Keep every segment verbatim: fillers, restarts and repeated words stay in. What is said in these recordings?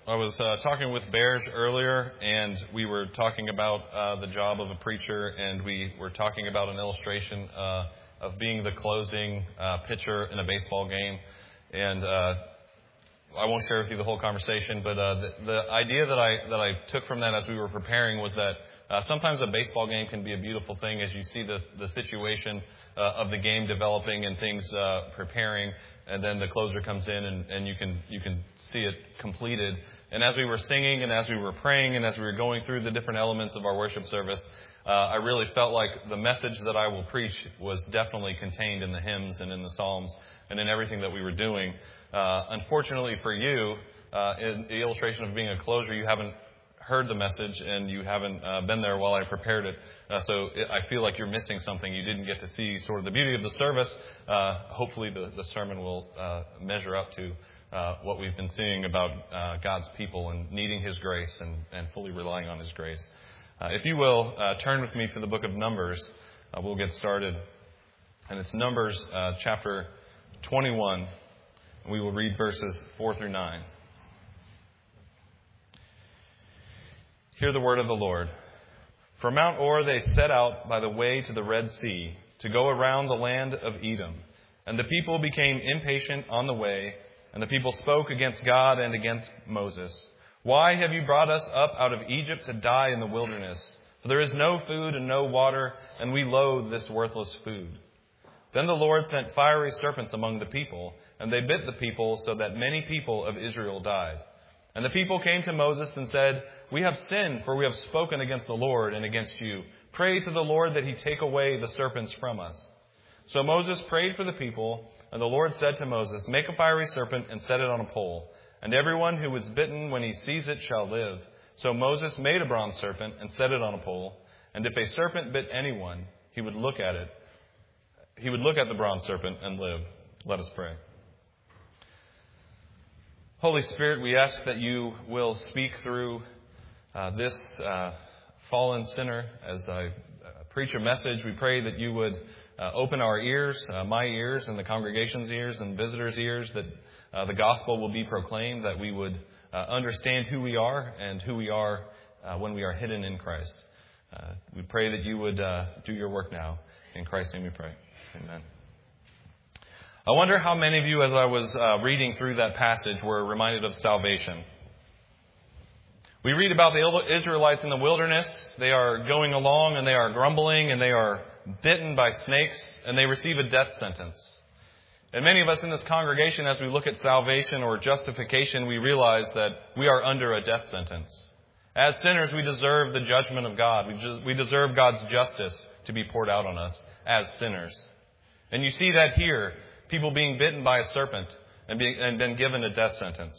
I was uh, talking with Bears earlier, and we were talking about uh, the job of a preacher, and we were talking about an illustration uh, of being the closing uh, pitcher in a baseball game. And uh, I won't share with you the whole conversation, but uh, the, the idea that I that I took from that as we were preparing was that uh, sometimes a baseball game can be a beautiful thing as you see this, the situation uh, of the game developing and things uh, preparing, and then the closer comes in and, and you can you can see it completed. And as we were singing and as we were praying and as we were going through the different elements of our worship service, uh, I really felt like the message that I will preach was definitely contained in the hymns and in the psalms and in everything that we were doing. Uh, unfortunately for you, uh, in the illustration of being a closer, you haven't heard the message and you haven't uh, been there while I prepared it. Uh, so it, I feel like you're missing something. You didn't get to see sort of the beauty of the service. Uh, hopefully the, the sermon will uh, measure up to uh, what we've been seeing about uh, God's people and needing His grace and, and fully relying on His grace. Uh, if you will, uh, turn with me to the book of Numbers. Uh, we'll get started. And it's Numbers uh, chapter twenty-one. We will read verses four through nine. Hear the word of the Lord. From Mount Or they set out by the way to the Red Sea to go around the land of Edom. And the people became impatient on the way, and the people spoke against God and against Moses. Why have you brought us up out of Egypt to die in the wilderness? For there is no food and no water, and we loathe this worthless food. Then the Lord sent fiery serpents among the people, and they bit the people so that many people of Israel died. And the people came to Moses and said, We have sinned, for we have spoken against the Lord and against you. Pray to the Lord that He take away the serpents from us. So Moses prayed for the people, and the Lord said to Moses, Make a fiery serpent and set it on a pole, and everyone who is bitten when he sees it shall live. So Moses made a bronze serpent and set it on a pole, and if a serpent bit anyone, he would look at it. He would look at the bronze serpent and live. Let us pray. Holy Spirit, we ask that you will speak through uh, this uh, fallen sinner as I uh, preach a message. We pray that you would uh, open our ears, uh, my ears and the congregation's ears and visitors' ears, that uh, the gospel will be proclaimed, that we would uh, understand who we are and who we are uh, when we are hidden in Christ. Uh, we pray that you would uh, do your work now. In Christ's name we pray. Amen. I wonder how many of you, as I was uh, reading through that passage, were reminded of salvation. We read about the Israelites in the wilderness. They are going along and they are grumbling and they are bitten by snakes and they receive a death sentence. And many of us in this congregation, as we look at salvation or justification, we realize that we are under a death sentence. As sinners, we deserve the judgment of God. We, ju- we deserve God's justice to be poured out on us as sinners. And you see that here. People being bitten by a serpent and, being, and then given a death sentence.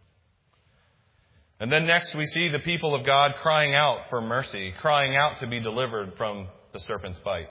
And then next we see the people of God crying out for mercy, crying out to be delivered from the serpent's bite.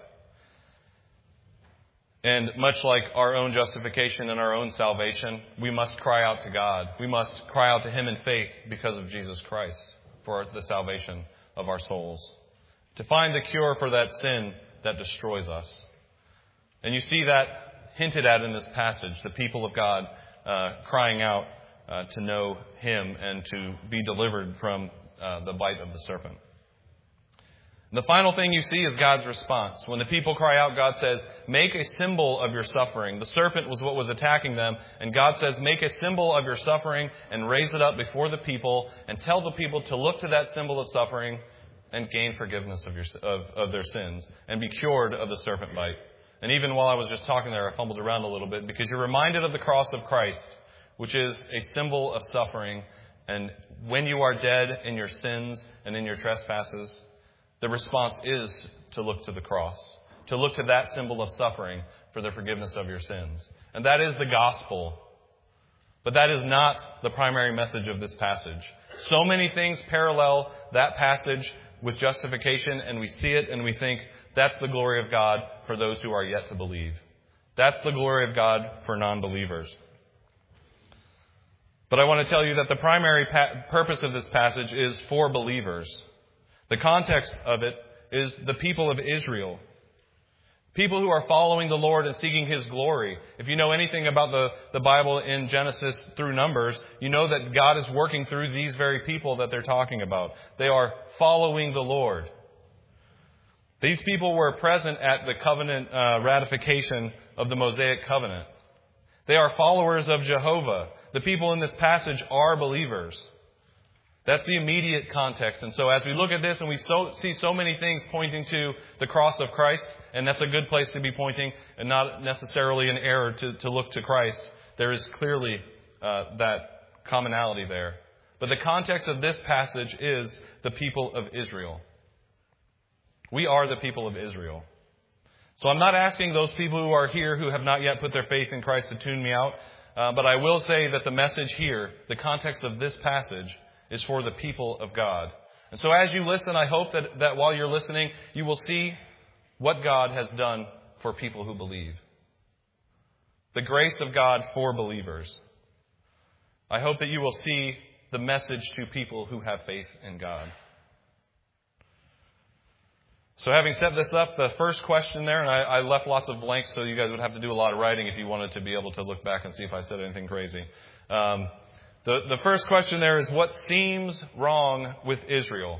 And much like our own justification and our own salvation, we must cry out to God. We must cry out to Him in faith because of Jesus Christ for the salvation of our souls. To find the cure for that sin that destroys us. And you see that hinted at in this passage, the people of God uh, crying out uh, to know Him and to be delivered from uh, the bite of the serpent. And the final thing you see is God's response. When the people cry out, God says, make a symbol of your suffering. The serpent was what was attacking them, and God says, make a symbol of your suffering and raise it up before the people and tell the people to look to that symbol of suffering and gain forgiveness of, your, of, of their sins and be cured of the serpent bite. And even while I was just talking there, I fumbled around a little bit because you're reminded of the cross of Christ, which is a symbol of suffering. And when you are dead in your sins and in your trespasses, the response is to look to the cross, to look to that symbol of suffering for the forgiveness of your sins. And that is the gospel. But that is not the primary message of this passage. So many things parallel that passage with justification, and we see it and we think, that's the glory of God for those who are yet to believe. That's the glory of God for non-believers. But I want to tell you that the primary pa- purpose of this passage is for believers. The context of it is the people of Israel. People who are following the Lord and seeking His glory. If you know anything about the, the Bible in Genesis through Numbers, you know that God is working through these very people that they're talking about. They are following the Lord. These people were present at the covenant uh, ratification of the Mosaic covenant. They are followers of Jehovah. The people in this passage are believers. That's the immediate context. And so as we look at this and we so, see so many things pointing to the cross of Christ, and that's a good place to be pointing and not necessarily an error to, to look to Christ, there is clearly uh, that commonality there. But the context of this passage is the people of Israel. We are the people of Israel. So I'm not asking those people who are here who have not yet put their faith in Christ to tune me out, uh, but I will say that the message here, the context of this passage, is for the people of God. And so as you listen, I hope that, that while you're listening, you will see what God has done for people who believe. The grace of God for believers. I hope that you will see the message to people who have faith in God. So having set this up, the first question there, and I, I left lots of blanks so you guys would have to do a lot of writing if you wanted to be able to look back and see if I said anything crazy. Um, The, the first question there is, what seems wrong with Israel?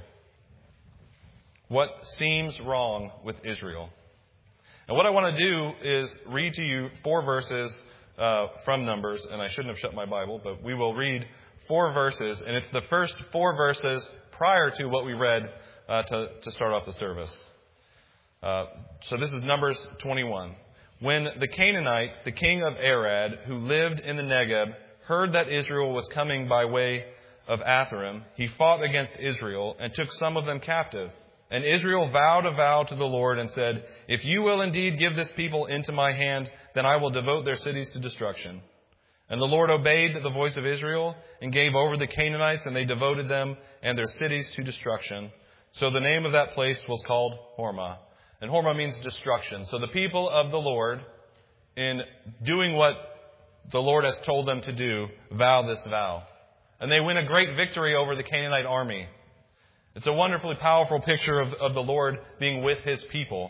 What seems wrong with Israel? And what I want to do is read to you four verses uh, from Numbers, and I shouldn't have shut my Bible, but we will read four verses, and it's the first four verses prior to what we read uh, to, to start off the service. Uh, so this is Numbers twenty-one. When the Canaanite, the king of Arad, who lived in the Negeb, heard that Israel was coming by way of Atharim, he fought against Israel and took some of them captive. And Israel vowed a vow to the Lord and said, "If you will indeed give this people into my hand, then I will devote their cities to destruction." And the Lord obeyed the voice of Israel and gave over the Canaanites, and they devoted them and their cities to destruction. So the name of that place was called Hormah. And Hormah means destruction. So the people of the Lord, in doing what the Lord has told them to do, vow this vow. And they win a great victory over the Canaanite army. It's a wonderfully powerful picture of, of the Lord being with His people.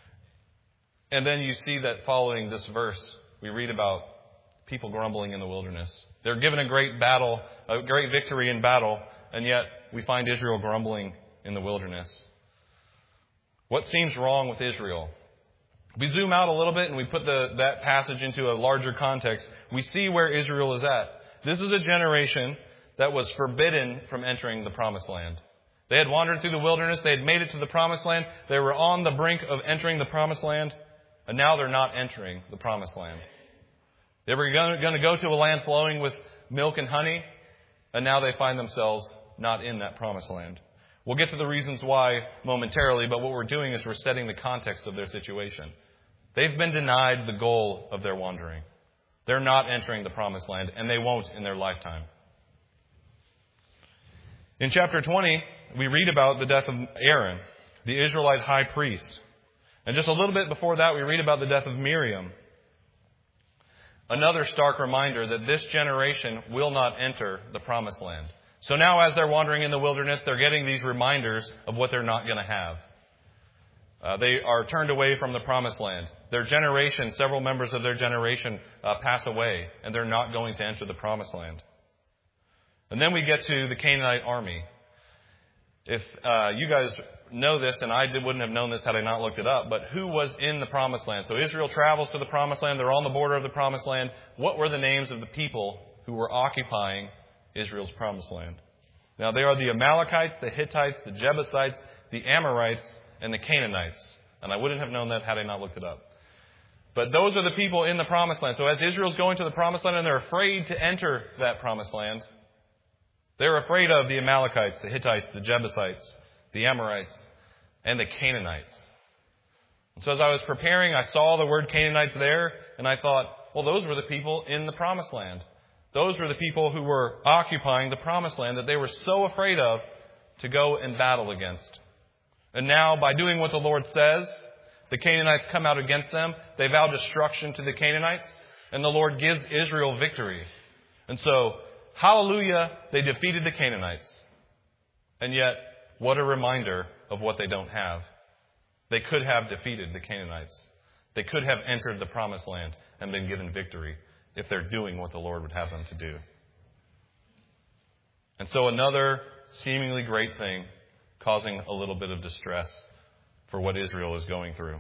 And then you see that following this verse, we read about people grumbling in the wilderness. They're given a great battle, a great victory in battle, and yet we find Israel grumbling in the wilderness. What seems wrong with Israel? We zoom out a little bit and we put the, that passage into a larger context. We see where Israel is at. This is a generation that was forbidden from entering the promised land. They had wandered through the wilderness. They had made it to the promised land. They were on the brink of entering the promised land. And now they're not entering the promised land. They were going to go to a land flowing with milk and honey. And now they find themselves not in that promised land. We'll get to the reasons why momentarily, but what we're doing is we're setting the context of their situation. They've been denied the goal of their wandering. They're not entering the promised land, and they won't in their lifetime. In chapter twenty, we read about the death of Aaron, the Israelite high priest. And just a little bit before that, we read about the death of Miriam. Another stark reminder that this generation will not enter the promised land. So now as they're wandering in the wilderness, they're getting these reminders of what they're not going to have. Uh, they are turned away from the promised land. Their generation, several members of their generation uh, pass away, and they're not going to enter the promised land. And then we get to the Canaanite army. If uh, you guys know this, and I did, wouldn't have known this had I not looked it up, but who was in the promised land? So Israel travels to the promised land. They're on the border of the promised land. What were the names of the people who were occupying Israel's promised land? Now, they are the Amalekites, the Hittites, the Jebusites, the Amorites, and the Canaanites. And I wouldn't have known that had I not looked it up. But those are the people in the promised land. So as Israel's going to the promised land and they're afraid to enter that promised land, they're afraid of the Amalekites, the Hittites, the Jebusites, the Amorites, and the Canaanites. And so as I was preparing, I saw the word Canaanites there, and I thought, well, those were the people in the promised land. Those were the people who were occupying the promised land that they were so afraid of to go and battle against. And now, by doing what the Lord says, the Canaanites come out against them. They vow destruction to the Canaanites, and the Lord gives Israel victory. And so, hallelujah, they defeated the Canaanites. And yet, what a reminder of what they don't have. They could have defeated the Canaanites. They could have entered the promised land and been given victory if they're doing what the Lord would have them to do. And so another seemingly great thing causing a little bit of distress for what Israel is going through.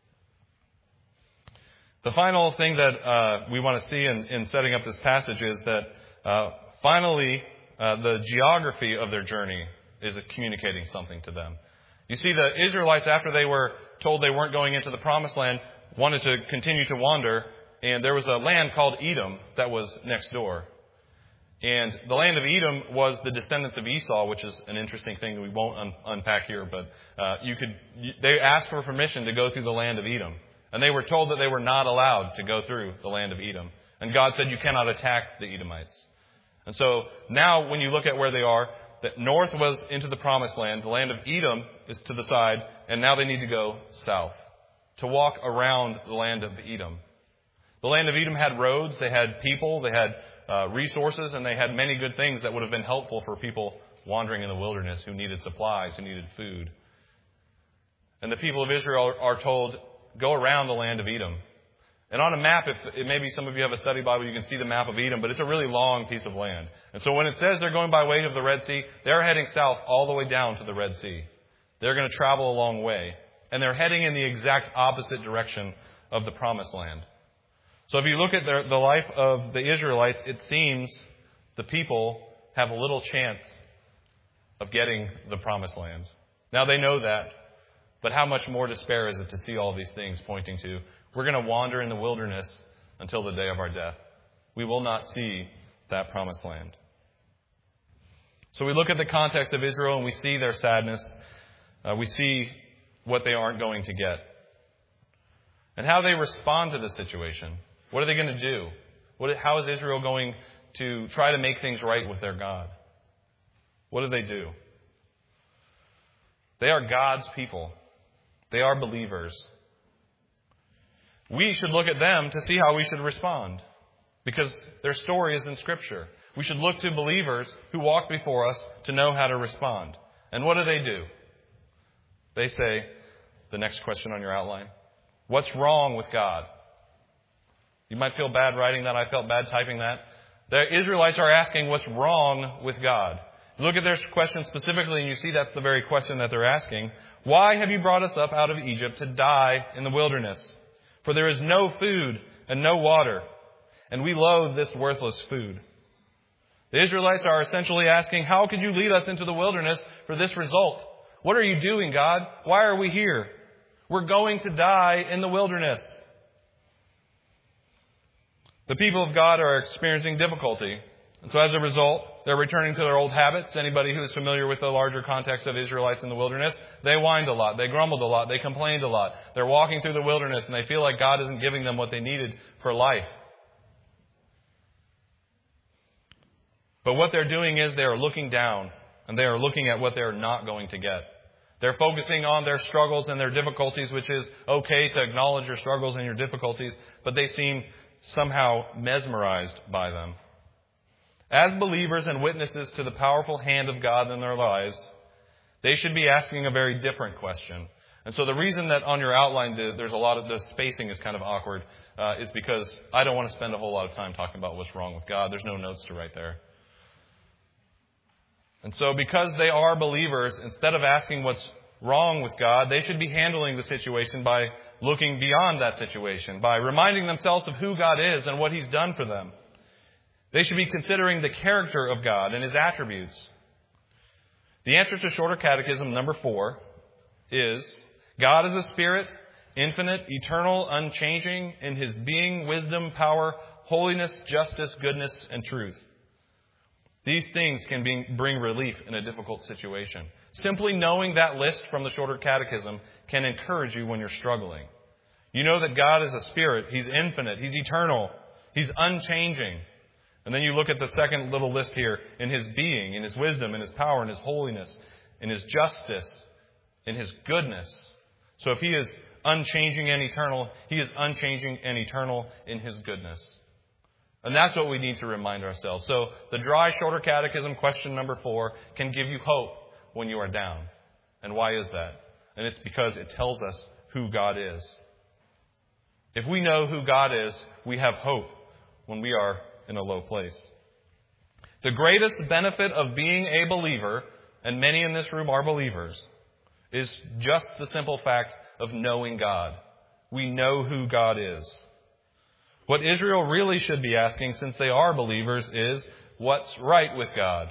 The final thing that uh, we want to see in, in setting up this passage is that uh, finally uh, the geography of their journey is communicating something to them. You see, the Israelites, after they were told they weren't going into the promised land, wanted to continue to wander, and there was a land called Edom that was next door. And the land of Edom was the descendants of Esau, which is an interesting thing that we won't un- unpack here, but uh, you could. You, they asked for permission to go through the land of Edom. And they were told that they were not allowed to go through the land of Edom. And God said, you cannot attack the Edomites. And so now when you look at where they are, that north was into the promised land. The land of Edom is to the side. And now they need to go south to walk around the land of Edom. The land of Edom had roads. They had people. They had uh, resources. And they had many good things that would have been helpful for people wandering in the wilderness who needed supplies, who needed food. And the people of Israel are told, go around the land of Edom. And on a map, if maybe some of you have a study Bible, you can see the map of Edom, but it's a really long piece of land. And so when it says they're going by way of the Red Sea, they're heading south all the way down to the Red Sea. They're going to travel a long way. And they're heading in the exact opposite direction of the promised land. So if you look at their, the life of the Israelites, it seems the people have a little chance of getting the promised land. Now they know that. But how much more despair is it to see all these things pointing to, we're going to wander in the wilderness until the day of our death. We will not see that promised land. So we look at the context of Israel and we see their sadness. Uh, we see what they aren't going to get. And how they respond to the situation. What are they going to do? What, how is Israel going to try to make things right with their God? What do they do? They are God's people. They are believers. We should look at them to see how we should respond, because their story is in Scripture. We should look to believers who walk before us to know how to respond. And what do they do? They say, the next question on your outline, what's wrong with God? You might feel bad writing that. I felt bad typing that. The Israelites are asking what's wrong with God. Look at their question specifically, and you see that's the very question that they're asking. Why have you brought us up out of Egypt to die in the wilderness? For there is no food and no water, and we loathe this worthless food. The Israelites are essentially asking, how could you lead us into the wilderness for this result? What are you doing, God? Why are we here? We're going to die in the wilderness. The people of God are experiencing difficulty. And so as a result, they're returning to their old habits. Anybody who is familiar with the larger context of Israelites in the wilderness, they whined a lot, they grumbled a lot, they complained a lot. They're walking through the wilderness and they feel like God isn't giving them what they needed for life. But what they're doing is they are looking down and they are looking at what they're not going to get. They're focusing on their struggles and their difficulties, which is okay to acknowledge your struggles and your difficulties, but they seem somehow mesmerized by them. As believers and witnesses to the powerful hand of God in their lives, they should be asking a very different question. And so the reason that on your outline there's a lot of the spacing is kind of awkward uh, is because I don't want to spend a whole lot of time talking about what's wrong with God. There's no notes to write there. And so because they are believers, instead of asking what's wrong with God, they should be handling the situation by looking beyond that situation, by reminding themselves of who God is and what He's done for them. They should be considering the character of God and His attributes. The answer to Shorter Catechism number four is, God is a spirit, infinite, eternal, unchanging in His being, wisdom, power, holiness, justice, goodness, and truth. These things can be, bring relief in a difficult situation. Simply knowing that list from the Shorter Catechism can encourage you when you're struggling. You know that God is a spirit. He's infinite. He's eternal. He's unchanging. And then you look at the second little list here, in His being, in His wisdom, in His power, in His holiness, in His justice, in His goodness. So if He is unchanging and eternal, He is unchanging and eternal in His goodness. And that's what we need to remind ourselves. So the dry Shorter Catechism question number four can give you hope when you are down. And why is that? And it's because it tells us who God is. If we know who God is, we have hope when we are in a low place. The greatest benefit of being a believer, and many in this room are believers, is just the simple fact of knowing God. We know who God is. What Israel really should be asking, since they are believers, is what's right with God?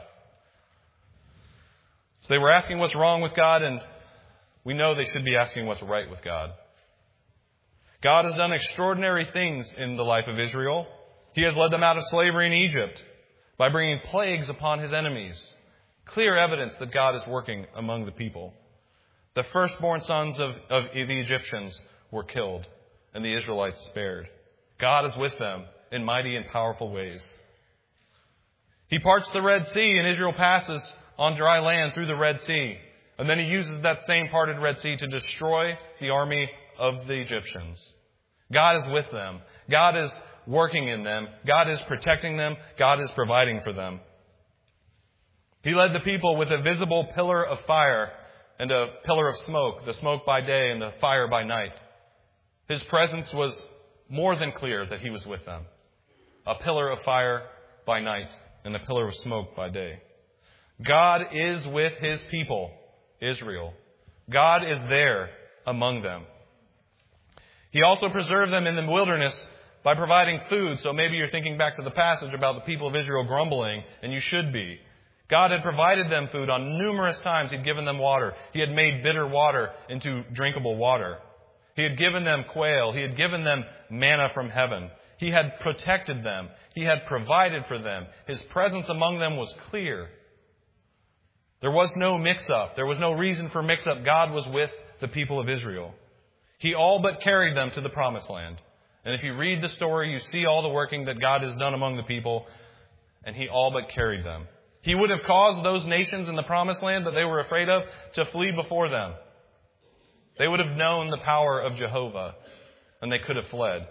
So they were asking what's wrong with God, and we know they should be asking what's right with God. God has done extraordinary things in the life of Israel. He has led them out of slavery in Egypt by bringing plagues upon his enemies. Clear evidence that God is working among the people. The firstborn sons of, of the Egyptians were killed, and the Israelites spared. God is with them in mighty and powerful ways. He parts the Red Sea, and Israel passes on dry land through the Red Sea. And then he uses that same parted Red Sea to destroy the army of the Egyptians. God is with them. God is working in them. God is protecting them. God is providing for them. He led the people with a visible pillar of fire and a pillar of smoke, the smoke by day and the fire by night. His presence was more than clear that he was with them. A pillar of fire by night and a pillar of smoke by day. God is with his people, Israel. God is there among them. He also preserved them in the wilderness by providing food. So maybe you're thinking back to the passage about the people of Israel grumbling, and you should be. God had provided them food on numerous times. He'd given them water. He had made bitter water into drinkable water. He had given them quail. He had given them manna from heaven. He had protected them. He had provided for them. His presence among them was clear. There was no mix-up. There was no reason for mix-up. God was with the people of Israel. He all but carried them to the promised land. And if you read the story, you see all the working that God has done among the people, and he all but carried them. He would have caused those nations in the promised land that they were afraid of to flee before them. They would have known the power of Jehovah, and they could have fled.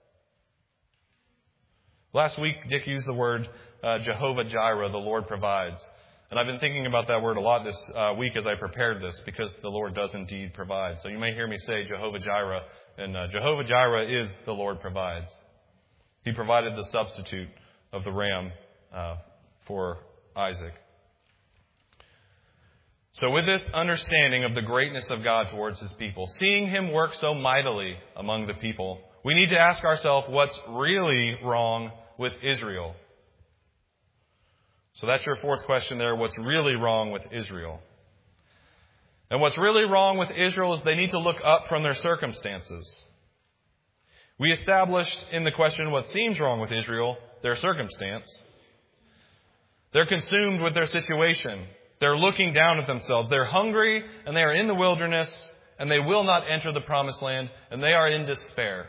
Last week, Dick used the word uh, Jehovah Jireh, the Lord provides. And I've been thinking about that word a lot this uh, week as I prepared this, because the Lord does indeed provide. So you may hear me say Jehovah Jireh, and uh, Jehovah Jireh is the Lord provides. He provided the substitute of the ram uh, for Isaac. So with this understanding of the greatness of God towards his people, seeing him work so mightily among the people, we need to ask ourselves what's really wrong with Israel. So that's your fourth question there. What's really wrong with Israel? And what's really wrong with Israel is they need to look up from their circumstances. We established in the question what seems wrong with Israel, their circumstance. They're consumed with their situation. They're looking down at themselves. They're hungry and they are in the wilderness and they will not enter the promised land and they are in despair.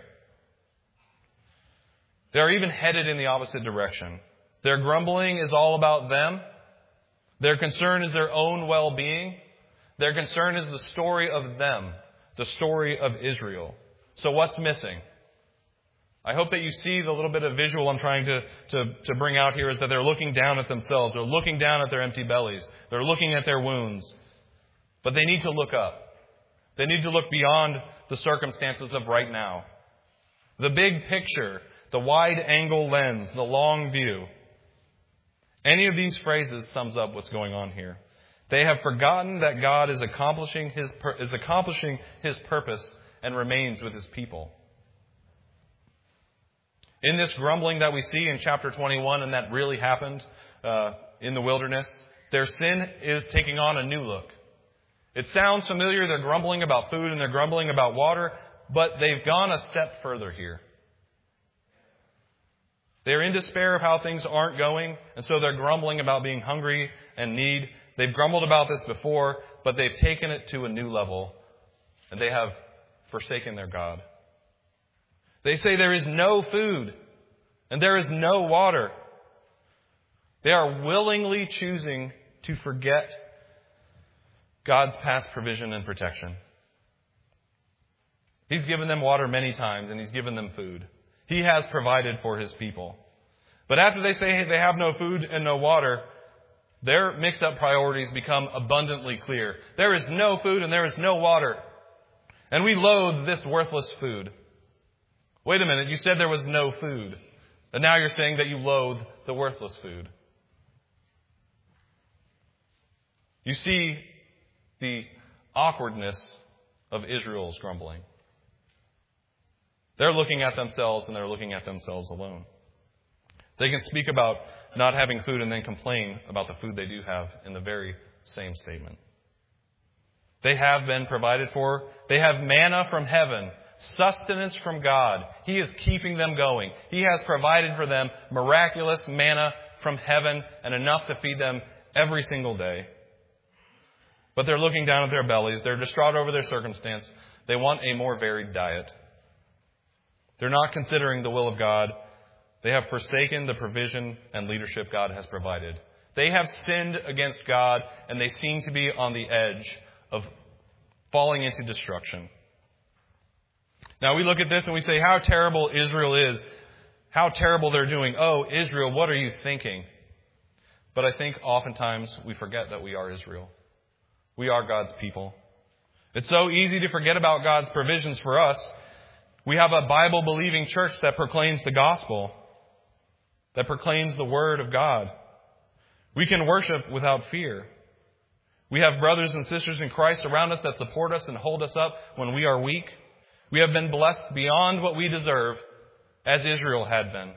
They are even headed in the opposite direction. Their grumbling is all about them. Their concern is their own well-being. Their concern is the story of them, the story of Israel. So what's missing? I hope that you see the little bit of visual I'm trying to, to, to bring out here is that they're looking down at themselves. They're looking down at their empty bellies. They're looking at their wounds. But they need to look up. They need to look beyond the circumstances of right now. The big picture, the wide-angle lens, the long view. Any of these phrases sums up what's going on here. They have forgotten that God is accomplishing his, is accomplishing his purpose and remains with his people. In this grumbling that we see in chapter twenty-one, and that really happened uh, in the wilderness, their sin is taking on a new look. It sounds familiar. They're grumbling about food and they're grumbling about water, but they've gone a step further here. They're in despair of how things aren't going, and so they're grumbling about being hungry and need. They've grumbled about this before, but they've taken it to a new level, and they have forsaken their God. They say there is no food, and there is no water. They are willingly choosing to forget God's past provision and protection. He's given them water many times, and He's given them food. He has provided for His people. But after they say they have no food and no water, their mixed up priorities become abundantly clear. There is no food and there is no water. And we loathe this worthless food. Wait a minute, you said there was no food. And now you're saying that you loathe the worthless food. You see the awkwardness of Israel's grumbling. They're looking at themselves and they're looking at themselves alone. They can speak about not having food and then complain about the food they do have in the very same statement. They have been provided for. They have manna from heaven, sustenance from God. He is keeping them going. He has provided for them miraculous manna from heaven and enough to feed them every single day. But they're looking down at their bellies. They're distraught over their circumstance. They want a more varied diet. They're not considering the will of God. They have forsaken the provision and leadership God has provided. They have sinned against God, and they seem to be on the edge of falling into destruction. Now we look at this and we say how terrible Israel is, how terrible they're doing. Oh, Israel, what are you thinking? But I think oftentimes we forget that we are Israel. We are God's people. It's so easy to forget about God's provisions for us. We have a Bible-believing church that proclaims the gospel, that proclaims the word of God. We can worship without fear. We have brothers and sisters in Christ around us that support us and hold us up when we are weak. We have been blessed beyond what we deserve, as Israel had been.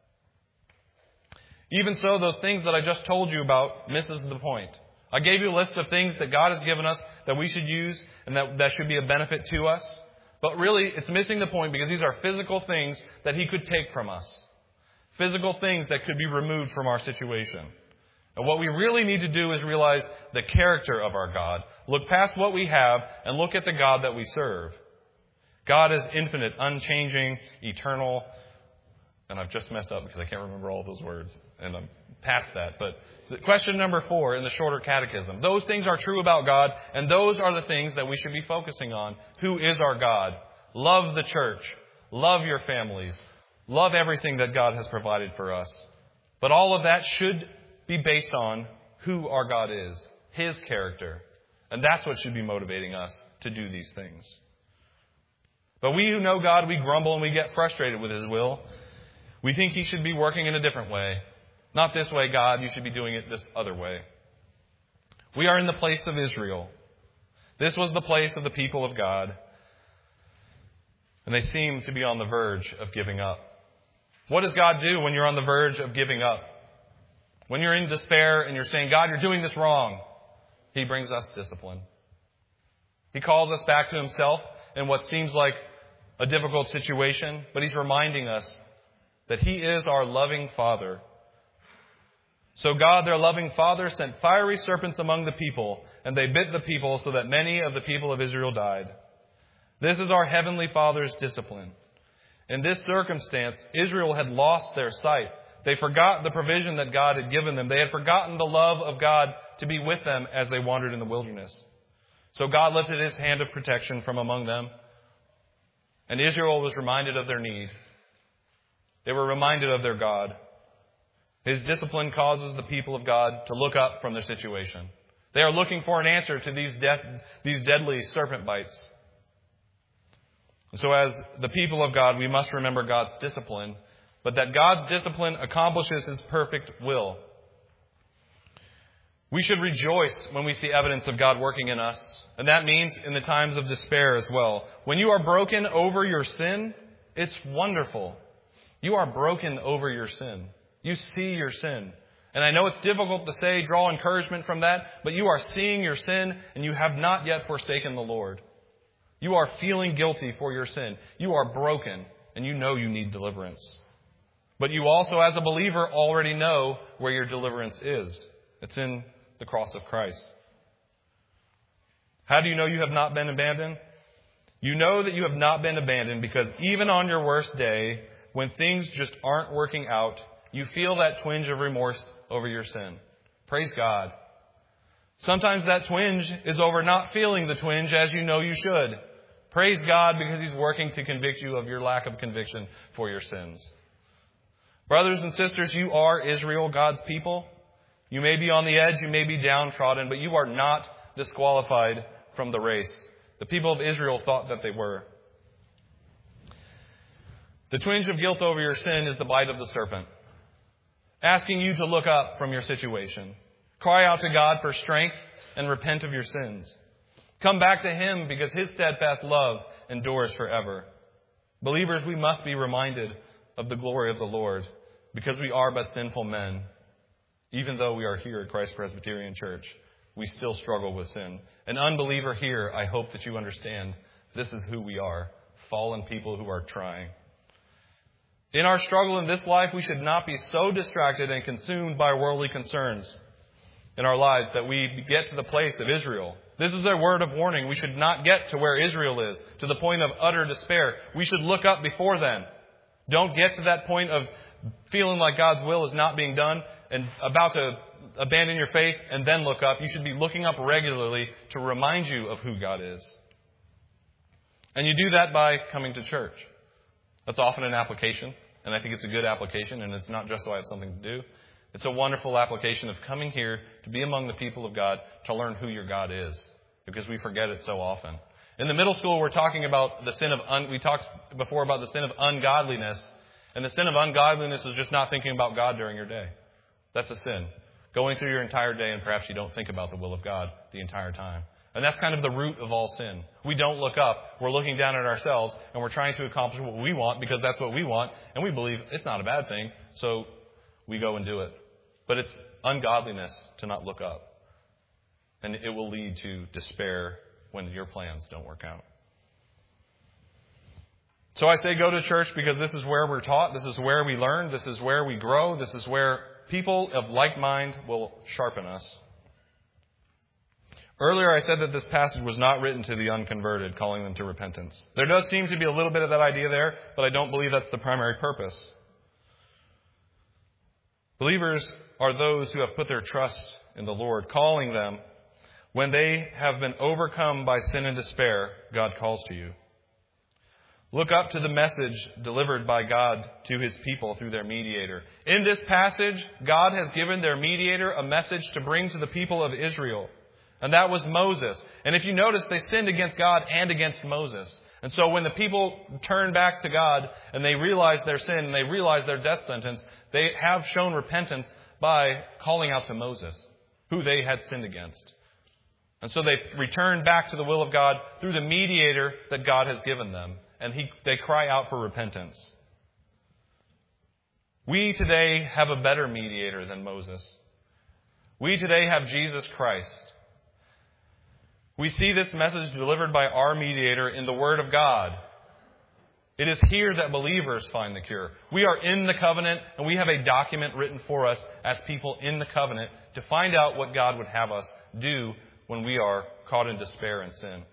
Even so, those things that I just told you about misses the point. I gave you a list of things that God has given us that we should use and that, that should be a benefit to us. But really, it's missing the point because these are physical things that He could take from us. Physical things that could be removed from our situation. And what we really need to do is realize the character of our God. Look past what we have and look at the God that we serve. God is infinite, unchanging, eternal. And I've just messed up because I can't remember all those words. And I'm past that. But question number four in the shorter catechism. Those things are true about God, and those are the things that we should be focusing on. Who is our God? Love the church. Love your families. Love everything that God has provided for us. But all of that should be based on who our God is, His character. And that's what should be motivating us to do these things. But we who know God, we grumble and we get frustrated with His will. We think He should be working in a different way. Not this way, God. You should be doing it this other way. We are in the place of Israel. This was the place of the people of God. And they seem to be on the verge of giving up. What does God do when you're on the verge of giving up? When you're in despair and you're saying, God, you're doing this wrong. He brings us discipline. He calls us back to Himself in what seems like a difficult situation. But He's reminding us that He is our loving Father. So God, their loving Father, sent fiery serpents among the people, and they bit the people so that many of the people of Israel died. This is our Heavenly Father's discipline. In this circumstance, Israel had lost their sight. They forgot the provision that God had given them. They had forgotten the love of God to be with them as they wandered in the wilderness. So God lifted His hand of protection from among them, and Israel was reminded of their need. They were reminded of their God. His discipline causes the people of God to look up from their situation. They are looking for an answer to these, de- these deadly serpent bites. And so as the people of God, we must remember God's discipline, but that God's discipline accomplishes His perfect will. We should rejoice when we see evidence of God working in us, and that means in the times of despair as well. When you are broken over your sin, it's wonderful. You are broken over your sin. You see your sin. And I know it's difficult to say, draw encouragement from that, but you are seeing your sin and you have not yet forsaken the Lord. You are feeling guilty for your sin. You are broken and you know you need deliverance. But you also, as a believer, already know where your deliverance is. It's in the cross of Christ. How do you know you have not been abandoned? You know that you have not been abandoned because even on your worst day, when things just aren't working out, you feel that twinge of remorse over your sin. Praise God. Sometimes that twinge is over not feeling the twinge as you know you should. Praise God because He's working to convict you of your lack of conviction for your sins. Brothers and sisters, you are Israel, God's people. You may be on the edge, you may be downtrodden, but you are not disqualified from the race. The people of Israel thought that they were. The twinge of guilt over your sin is the bite of the serpent, asking you to look up from your situation. Cry out to God for strength and repent of your sins. Come back to Him because His steadfast love endures forever. Believers, we must be reminded of the glory of the Lord because we are but sinful men. Even though we are here at Christ Presbyterian Church, we still struggle with sin. An unbeliever here, I hope that you understand, this is who we are, fallen people who are trying. In our struggle in this life, we should not be so distracted and consumed by worldly concerns in our lives that we get to the place of Israel. This is their word of warning. We should not get to where Israel is, to the point of utter despair. We should look up before then. Don't get to that point of feeling like God's will is not being done and about to abandon your faith and then look up. You should be looking up regularly to remind you of who God is. And you do that by coming to church. That's often an application, and I think it's a good application, and it's not just so I have something to do. It's a wonderful application of coming here to be among the people of God, to learn who your God is, because we forget it so often. In the middle school, we're talking about the sin of, un- we talked before about the sin of ungodliness, and the sin of ungodliness is just not thinking about God during your day. That's a sin. Going through your entire day and perhaps you don't think about the will of God the entire time. And that's kind of the root of all sin. We don't look up. We're looking down at ourselves and we're trying to accomplish what we want because that's what we want. And we believe it's not a bad thing. So we go and do it. But it's ungodliness to not look up. And it will lead to despair when your plans don't work out. So I say go to church because this is where we're taught. This is where we learn. This is where we grow. This is where people of like mind will sharpen us. Earlier I said that this passage was not written to the unconverted, calling them to repentance. There does seem to be a little bit of that idea there, but I don't believe that's the primary purpose. Believers are those who have put their trust in the Lord, calling them. When they have been overcome by sin and despair, God calls to you. Look up to the message delivered by God to His people through their mediator. In this passage, God has given their mediator a message to bring to the people of Israel. And that was Moses. And if you notice, they sinned against God and against Moses. And so when the people turn back to God and they realize their sin and they realize their death sentence, they have shown repentance by calling out to Moses, who they had sinned against. And so they return back to the will of God through the mediator that God has given them. And he, they cry out for repentance. We today have a better mediator than Moses. We today have Jesus Christ. We see this message delivered by our mediator in the Word of God. It is here that believers find the cure. We are in the covenant, and we have a document written for us as people in the covenant to find out what God would have us do when we are caught in despair and sin.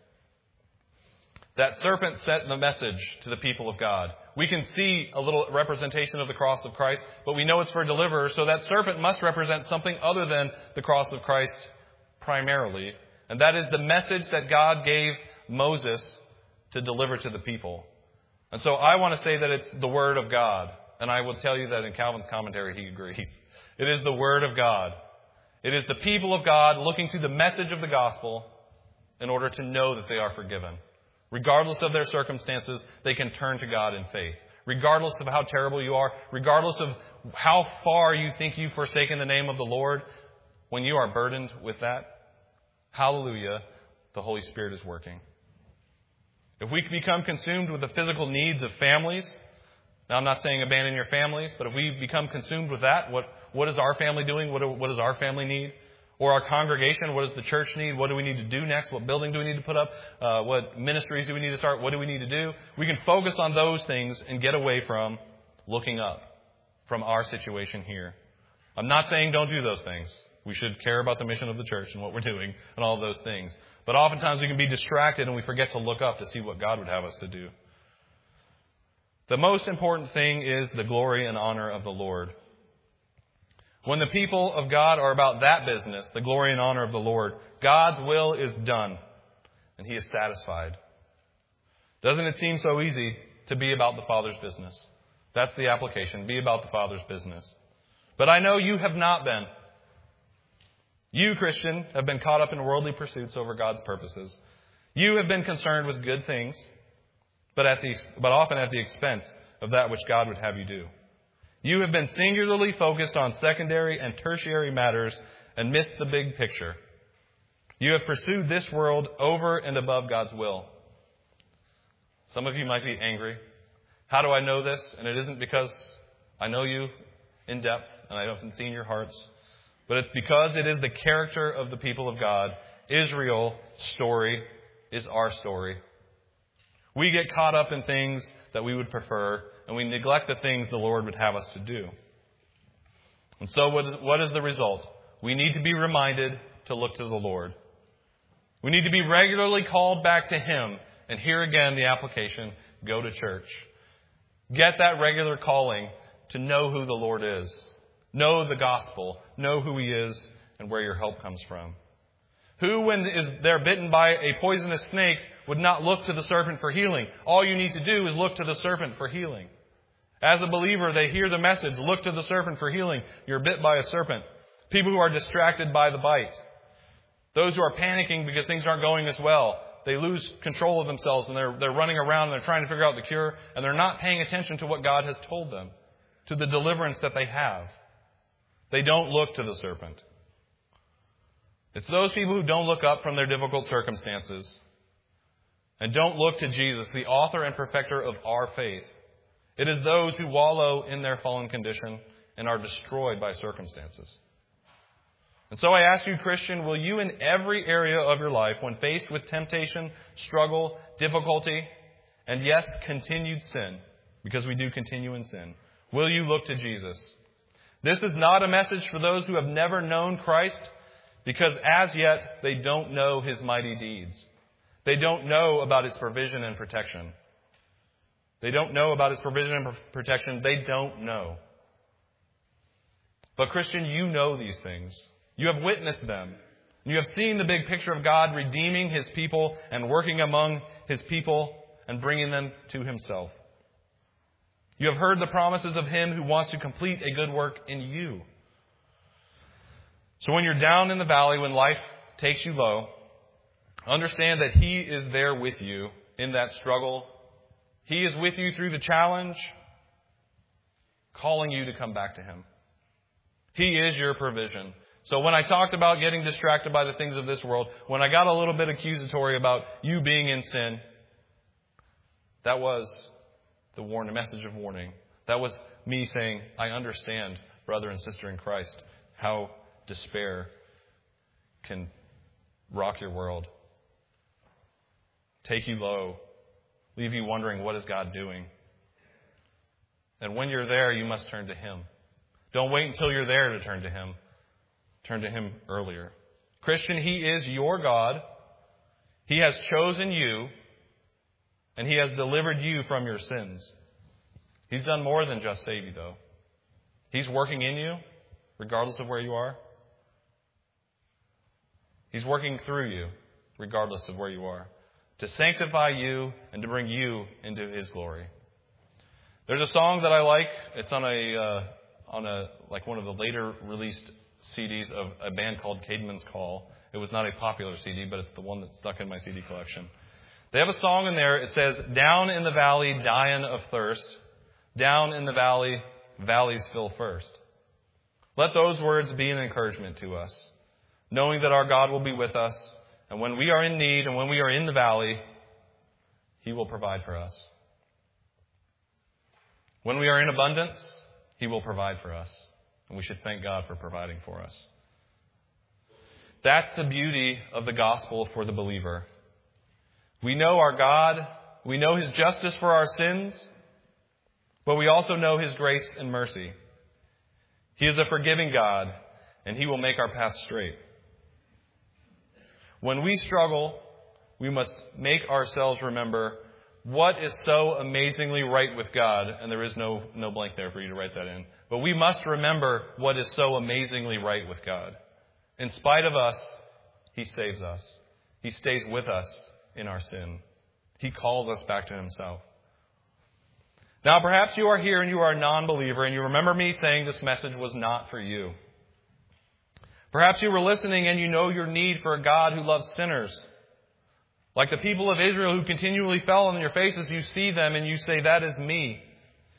That serpent sent the message to the people of God. We can see a little representation of the cross of Christ, but we know it's for deliverers, so that serpent must represent something other than the cross of Christ primarily. And that is the message that God gave Moses to deliver to the people. And so I want to say that it's the Word of God. And I will tell you that in Calvin's commentary he agrees. It is the Word of God. It is the people of God looking to the message of the gospel in order to know that they are forgiven. Regardless of their circumstances, they can turn to God in faith. Regardless of how terrible you are, regardless of how far you think you've forsaken the name of the Lord, when you are burdened with that, hallelujah, the Holy Spirit is working. If we become consumed with the physical needs of families, now I'm not saying abandon your families, but if we become consumed with that, what, what is our family doing? What, do, what does our family need? Or our congregation, what does the church need? What do we need to do next? What building do we need to put up? Uh, what ministries do we need to start? What do we need to do? We can focus on those things and get away from looking up from our situation here. I'm not saying don't do those things. We should care about the mission of the church and what we're doing and all of those things. But oftentimes we can be distracted and we forget to look up to see what God would have us to do. The most important thing is the glory and honor of the Lord. When the people of God are about that business, the glory and honor of the Lord, God's will is done and He is satisfied. Doesn't it seem so easy to be about the Father's business? That's the application. Be about the Father's business. But I know you have not been. You, Christian, have been caught up in worldly pursuits over God's purposes. You have been concerned with good things, but at the but often at the expense of that which God would have you do. You have been singularly focused on secondary and tertiary matters and missed the big picture. You have pursued this world over and above God's will. Some of you might be angry. How do I know this? And it isn't because I know you in depth and I haven't seen your hearts, but it's because it is the character of the people of God. Israel's story is our story. We get caught up in things that we would prefer, and we neglect the things the Lord would have us to do. And so what is, what is the result? We need to be reminded to look to the Lord. We need to be regularly called back to Him. And here again, the application, go to church. Get that regular calling to know who the Lord is. Know the gospel. Know who He is and where your help comes from. Who, when is they're bitten by a poisonous snake, would not look to the serpent for healing? All you need to do is look to the serpent for healing. As a believer, they hear the message, look to the serpent for healing. You're bit by a serpent. People who are distracted by the bite. Those who are panicking because things aren't going as well. They lose control of themselves and they're, they're running around and they're trying to figure out the cure, and they're not paying attention to what God has told them, to the deliverance that they have. They don't look to the serpent. It's those people who don't look up from their difficult circumstances and don't look to Jesus, the author and perfecter of our faith. It is those who wallow in their fallen condition and are destroyed by circumstances. And so I ask you, Christian, will you in every area of your life, when faced with temptation, struggle, difficulty, and yes, continued sin, because we do continue in sin, will you look to Jesus? This is not a message for those who have never known Christ, because as yet they don't know His mighty deeds. They don't know about His provision and protection. They don't know about His provision and protection. They don't know. But Christian, you know these things. You have witnessed them. You have seen the big picture of God redeeming His people and working among His people and bringing them to Himself. You have heard the promises of Him who wants to complete a good work in you. So when you're down in the valley, when life takes you low, understand that He is there with you in that struggle. He is with you through the challenge, calling you to come back to Him. He is your provision. So when I talked about getting distracted by the things of this world, when I got a little bit accusatory about you being in sin, that was the warning, message of warning. That was me saying, I understand, brother and sister in Christ, how despair can rock your world, take you low, leave you wondering, what is God doing? And when you're there, you must turn to Him. Don't wait until you're there to turn to Him. Turn to Him earlier. Christian, He is your God. He has chosen you, and He has delivered you from your sins. He's done more than just save you, though. He's working in you, regardless of where you are. He's working through you, regardless of where you are, to sanctify you and to bring you into His glory. There's a song that I like. It's on a uh, on a like one of the later released C Ds of a band called Caedmon's Call. It was not a popular C D, but it's the one that's stuck in my C D collection. They have a song in there. It says, "Down in the valley, dying of thirst. Down in the valley, valleys fill first." Let those words be an encouragement to us, knowing that our God will be with us, and when we are in need and when we are in the valley, He will provide for us. When we are in abundance, He will provide for us. And we should thank God for providing for us. That's the beauty of the gospel for the believer. We know our God. We know His justice for our sins. But we also know His grace and mercy. He is a forgiving God, and He will make our path straight. When we struggle, we must make ourselves remember what is so amazingly right with God. And there is no, no blank there for you to write that in. But we must remember what is so amazingly right with God. In spite of us, He saves us. He stays with us in our sin. He calls us back to Himself. Now, perhaps you are here and you are a non-believer and you remember me saying this message was not for you. Perhaps you were listening and you know your need for a God who loves sinners. Like the people of Israel who continually fell on your faces, you see them and you say, that is me.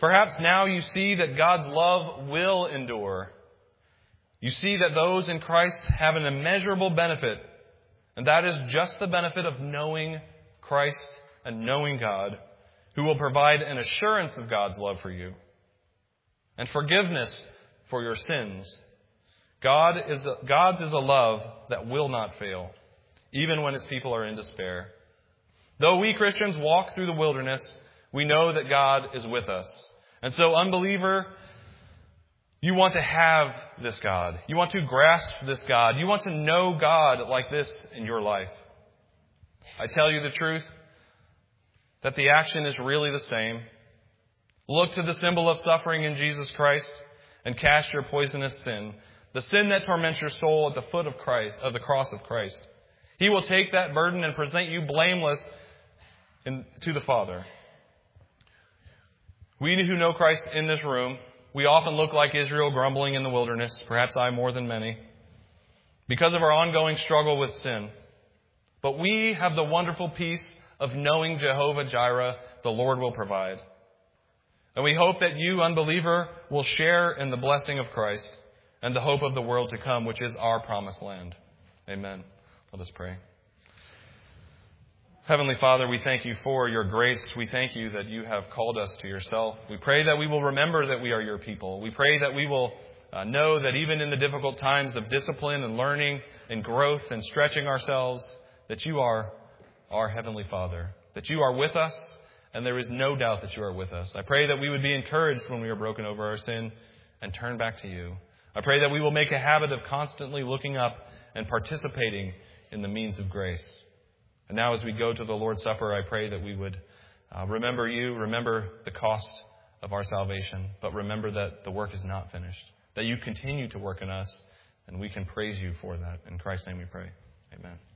Perhaps now you see that God's love will endure. You see that those in Christ have an immeasurable benefit, and that is just the benefit of knowing Christ and knowing God, who will provide an assurance of God's love for you and forgiveness for your sins. God is a, God's is a love that will not fail, even when His people are in despair. Though we Christians walk through the wilderness, we know that God is with us. And so, unbeliever, you want to have this God. You want to grasp this God. You want to know God like this in your life. I tell you the truth, that the action is really the same. Look to the symbol of suffering in Jesus Christ and cast your poisonous sin, the sin that torments your soul, at the foot of Christ, of the cross of Christ. He will take that burden and present you blameless in, to the Father. We who know Christ in this room, we often look like Israel grumbling in the wilderness, perhaps I more than many, because of our ongoing struggle with sin. But we have the wonderful peace of knowing Jehovah Jireh, the Lord will provide. And we hope that you, unbeliever, will share in the blessing of Christ and the hope of the world to come, which is our promised land. Amen. Let us pray. Heavenly Father, we thank you for your grace. We thank you that you have called us to yourself. We pray that we will remember that we are your people. We pray that we will uh, know that even in the difficult times of discipline and learning and growth and stretching ourselves, that you are our Heavenly Father, that you are with us, and there is no doubt that you are with us. I pray that we would be encouraged when we are broken over our sin and turn back to you. I pray that we will make a habit of constantly looking up and participating in the means of grace. And now as we go to the Lord's Supper, I pray that we would uh, remember you, remember the cost of our salvation, but remember that the work is not finished, that you continue to work in us, and we can praise you for that. In Christ's name we pray. Amen.